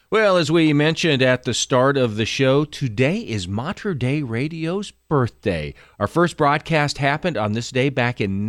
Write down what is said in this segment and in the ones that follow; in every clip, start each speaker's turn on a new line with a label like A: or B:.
A: Well, as we mentioned at the start of the show, today is Mater Dei Radio's birthday. Our first broadcast happened on this day back in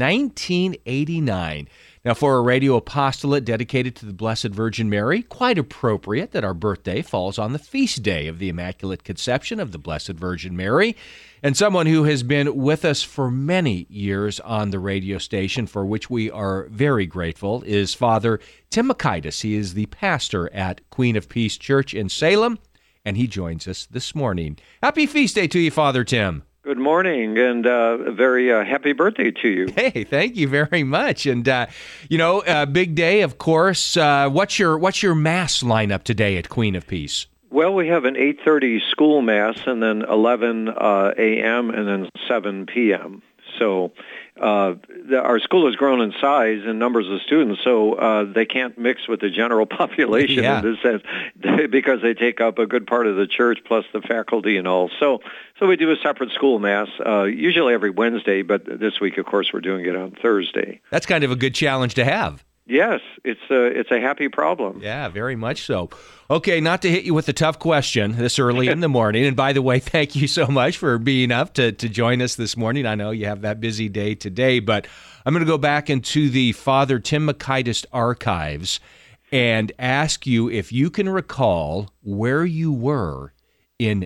A: 1989. Now, for a radio apostolate dedicated to the Blessed Virgin Mary, quite appropriate that our birthday falls on the feast day of the Immaculate Conception of the Blessed Virgin Mary. And someone who has been with us for many years on the radio station, for which we are very grateful, is Father Tim Makaitis. He is the pastor at Queen of Peace Church in Salem, and he joins us this morning. Happy feast day to you, Father Tim.
B: Good morning, and a very happy birthday to you.
A: Hey, thank you very much. And, big day, of course. What's your Mass lineup today at Queen of Peace?
B: Well, we have an 8:30 school Mass, and then 11 a.m., and then 7 p.m. So our school has grown in size and numbers of students, so they can't mix with the general population in this sense because they take up a good part of the church plus the faculty and all. So we do a separate school Mass, usually every Wednesday, but this week, of course, we're doing it on Thursday.
A: That's kind of a good challenge to have.
B: Yes, it's a happy problem.
A: Yeah, very much so. Okay, not to hit you with a tough question this early in the morning. And by the way, thank you so much for being up to join us this morning. I know you have that busy day today, but I'm going to go back into the Father Tim Makaitis archives and ask you if you can recall where you were in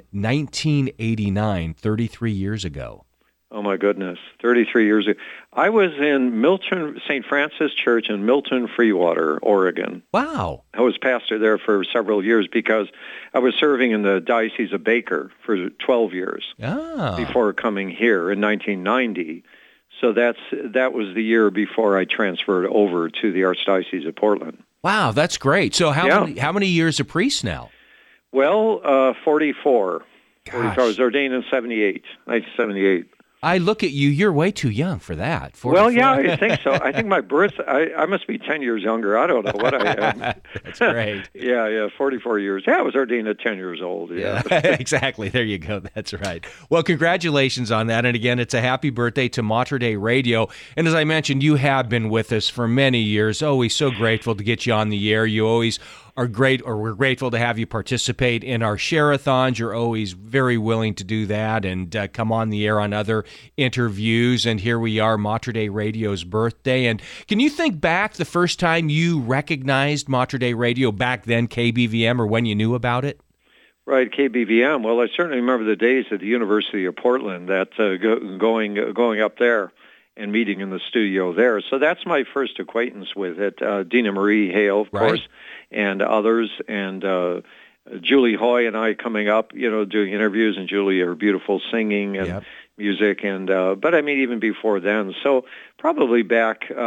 A: 1989, 33 years ago.
B: Oh, my goodness, 33 years ago. I was in Milton, St. Francis Church in Milton, Freewater, Oregon.
A: Wow.
B: I was pastor there for several years because I was serving in the Diocese of Baker for 12 years before coming here in 1990. So that was the year before I transferred over to the Archdiocese of Portland.
A: Wow, that's great. So how many years a priest now?
B: Well, 44.
A: Gosh.
B: 44. I was ordained in 1978.
A: I look at you, you're way too young for that. 44.
B: Well, yeah, I think so. I think my birth, I must be 10 years younger. I don't know what I am.
A: That's great.
B: Yeah, 44 years. Yeah, I was ordained at 10 years old. Yeah.
A: Exactly. There you go. That's right. Well, congratulations on that. And again, it's a happy birthday to Mater Dei Radio. And as I mentioned, you have been with us for many years. Always so grateful to get you on the air. You always are great, or we're grateful to have you participate in our share-a-thons. You're always very willing to do that and come on the air on other interviews. And here we are, Mater Dei Radio's birthday. And can you think back the first time you recognized Mater Dei Radio back then, KBVM, or when you knew about it?
B: Right, KBVM. Well, I certainly remember the days at the University of Portland, that going up there and meeting in the studio there. So that's my first acquaintance with it. Dina Marie Hale, of course, and others, and Julie Hoy and I coming up, doing interviews, and Julie, her beautiful singing and music, and but I mean even before then. So probably back in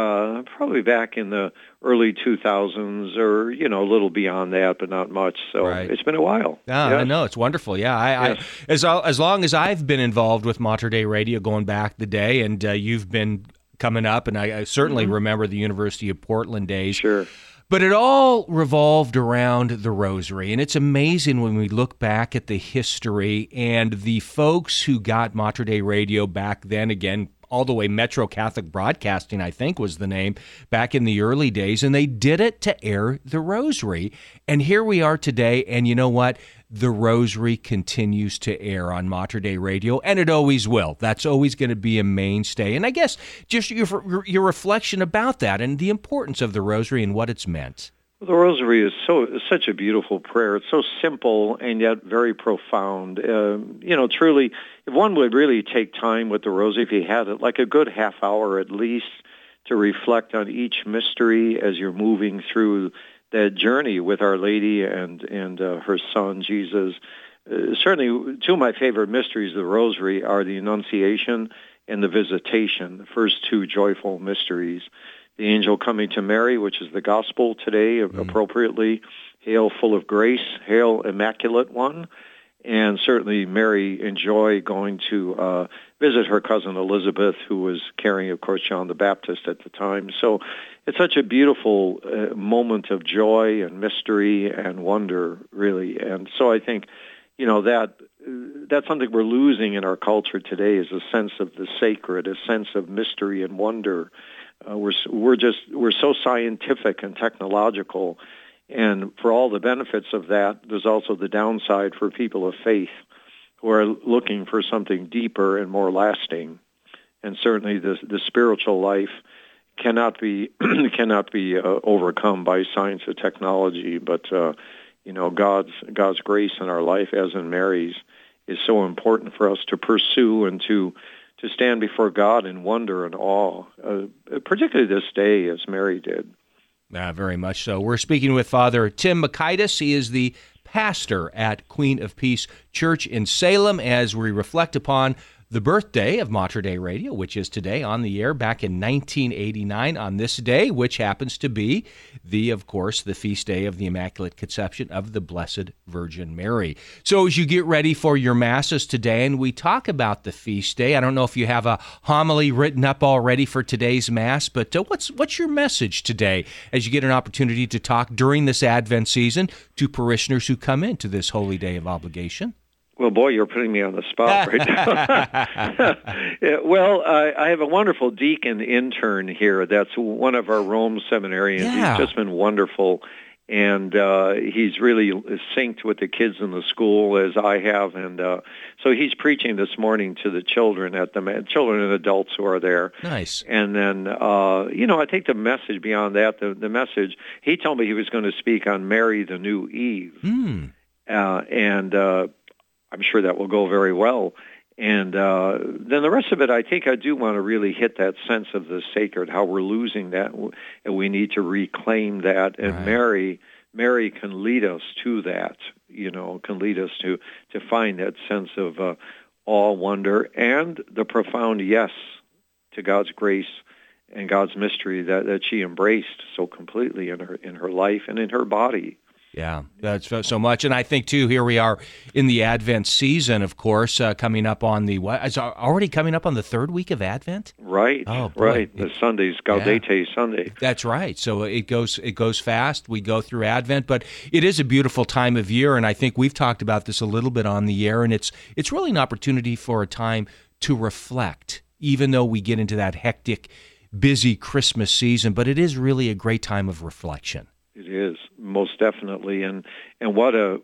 B: the early 2000s, or a little beyond that, but not much. So It's been a while.
A: I know, it's wonderful. Yeah, as long as I've been involved with Mater Dei Radio, going back the day, and you've been coming up, and I certainly remember the University of Portland days.
B: Sure.
A: But it all revolved around the Rosary, and it's amazing when we look back at the history and the folks who got Mater Dei Radio back then, again, all the way Metro Catholic Broadcasting, I think was the name, back in the early days, and they did it to air the Rosary. And here we are today, and you know what? The Rosary continues to air on Mater Dei Radio, and it always will. That's always going to be a mainstay. And I guess just your reflection about that and the importance of the Rosary and what it's meant.
B: The Rosary is such a beautiful prayer. It's so simple and yet very profound. Truly, if one would really take time with the Rosary, if you had it, like a good half hour at least, to reflect on each mystery as you're moving through that journey with Our Lady and her Son, Jesus. Certainly, two of my favorite mysteries of the Rosary are the Annunciation and the Visitation, the first two joyful mysteries. The angel coming to Mary, which is the gospel today, appropriately. Hail, full of grace. Hail, immaculate one. And certainly Mary and joy going to visit her cousin Elizabeth, who was carrying, of course, John the Baptist at the time. So it's such a beautiful moment of joy and mystery and wonder, really. And so I think, that's something we're losing in our culture today, is a sense of the sacred, a sense of mystery and wonder. We're so scientific and technological, And for all the benefits of that, there's also the downside for people of faith who are looking for something deeper and more lasting. And certainly the spiritual life cannot be overcome by science or technology, but God's grace in our life, as in Mary's, is so important for us to pursue and to stand before God in wonder and awe, particularly this day, as Mary did.
A: Very much so. We're speaking with Father Tim Makaitis. He is the pastor at Queen of Peace Church in Salem, as we reflect upon the birthday of Mater Dei Radio, which is today on the air back in 1989 on this day, which happens to be of course, the feast day of the Immaculate Conception of the Blessed Virgin Mary. So as you get ready for your masses today, and we talk about the feast day, I don't know if you have a homily written up already for today's Mass, but what's your message today as you get an opportunity to talk during this Advent season to parishioners who come into this holy day of obligation?
B: Well, boy, you're putting me on the spot right now. Well, I have a wonderful deacon intern here. That's one of our Rome seminarians.
A: Yeah.
B: He's just been wonderful, and he's really synced with the kids in the school as I have. And so he's preaching this morning to the children children and adults who are there.
A: Nice.
B: And then, I think the message beyond that, the message, he told me he was going to speak on Mary, the new Eve. And I'm sure that will go very well. And then the rest of it, I think I do want to really hit that sense of the sacred, how we're losing that, and we need to reclaim that. And
A: Right.
B: Mary can lead us to that, can lead us to find that sense of awe, wonder, and the profound yes to God's grace and God's mystery that she embraced so completely in her life and in her body.
A: Yeah, that's so much. And I think, too, here we are in the Advent season, of course, coming up on it's already coming up on the third week of Advent?
B: Right,
A: oh, boy.
B: Right. The Sunday's Gaudete Sunday.
A: That's right. So it goes fast. We go through Advent, but it is a beautiful time of year, and I think we've talked about this a little bit on the air, and it's really an opportunity for a time to reflect, even though we get into that hectic, busy Christmas season, but it is really a great time of reflection.
B: It is, most definitely, and what a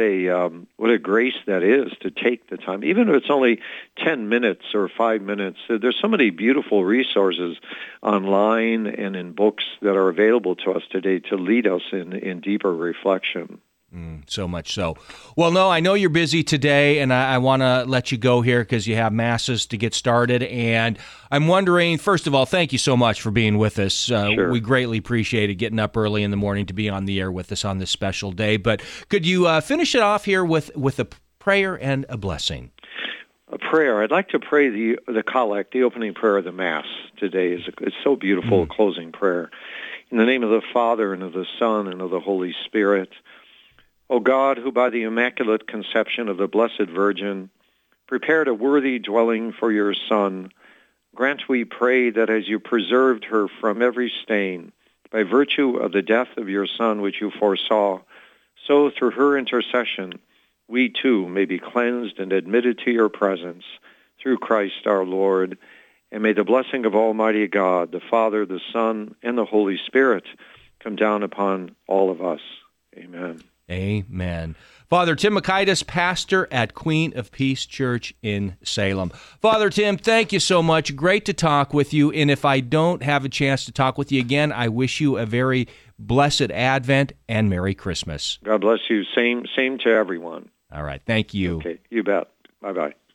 B: grace that is to take the time, even if it's only 10 minutes or 5 minutes. There's so many beautiful resources online and in books that are available to us today to lead us in deeper reflection.
A: So much so. Well, no, I know you're busy today, and I want to let you go here because you have masses to get started. And I'm wondering, first of all, thank you so much for being with us.
B: Sure.
A: We greatly appreciate it, getting up early in the morning to be on the air with us on this special day. But could you finish it off here with a prayer and a blessing?
B: A prayer. I'd like to pray the collect, the opening prayer of the Mass today. It's so beautiful, a closing prayer. In the name of the Father, and of the Son, and of the Holy Spirit. O God, who by the Immaculate Conception of the Blessed Virgin prepared a worthy dwelling for your Son, grant, we pray, that as you preserved her from every stain, by virtue of the death of your Son which you foresaw, so through her intercession we too may be cleansed and admitted to your presence, through Christ our Lord. And may the blessing of Almighty God, the Father, the Son, and the Holy Spirit come down upon all of us. Amen.
A: Amen. Father Tim Makaitis, pastor at Queen of Peace Church in Salem. Father Tim, thank you so much. Great to talk with you. And if I don't have a chance to talk with you again, I wish you a very blessed Advent and Merry Christmas.
B: God bless you. Same to everyone.
A: All right. Thank you.
B: Okay. You bet. Bye-bye.